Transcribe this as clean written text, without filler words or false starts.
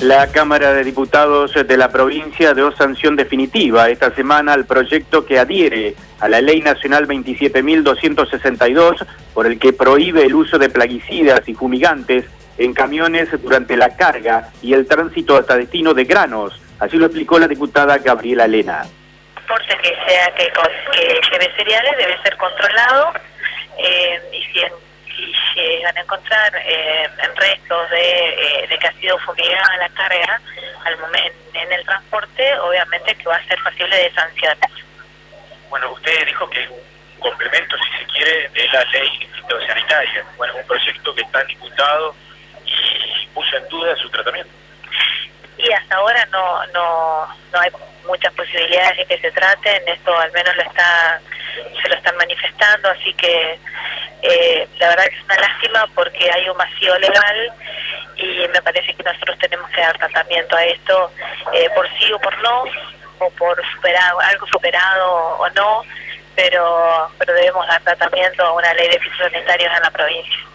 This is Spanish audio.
La Cámara de Diputados de la provincia dio sanción definitiva esta semana al proyecto que adhiere a la Ley Nacional 27.262, por el que prohíbe el uso de plaguicidas y fumigantes en camiones durante la carga y el tránsito hasta destino de granos. Así lo explicó la diputada Gabriela Lena. Transporte que lleve cereales debe ser controlado, y si llegan a encontrar restos de que ha sido fumigada la carga al momento en el transporte, obviamente que va a ser pasible de sanciones. Bueno, usted dijo que es un complemento, si se quiere, de la ley fitosanitaria. Bueno, es un proyecto que está diputado y puso en duda su tratamiento. Y hasta ahora no hay muchas posibilidades de que se traten, esto al menos se lo están manifestando, así que la verdad que es una lástima porque hay un vacío legal y me parece que nosotros tenemos que dar tratamiento a esto, por sí o por no, o por algo superado o no, pero debemos dar tratamiento a una ley de fitosanitarios en la provincia.